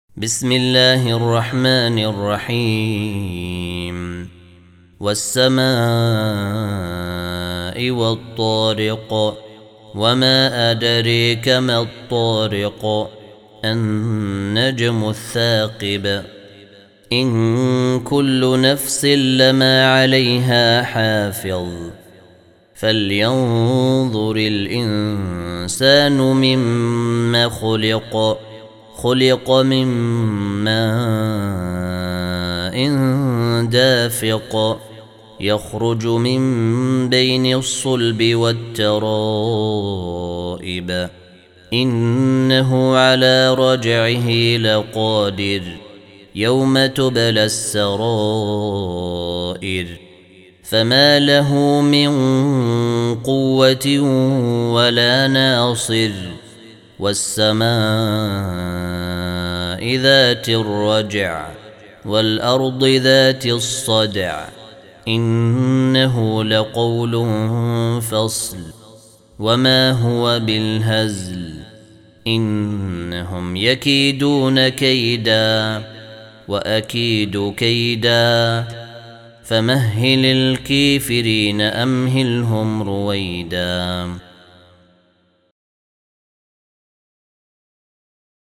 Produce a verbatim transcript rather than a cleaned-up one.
بسم الله الرحمن الرحيم والسماء والطارق وما أدريك ما الطارق النجم الثاقب إن كل نفس لما عليها حافظ فلينظر الإنسان مما خلق خلق من ماء دافق يخرج من بين الصلب والترائب إنه على رجعه لقادر يوم تبلى السرائر فما له من قوة ولا ناصر والسماء ذات الرجع والأرض ذات الصدع إنه لقول فصل وما هو بالهزل إنهم يكيدون كيدا وأكيد كيدا فمهل الكافرين أمهلهم رويدا.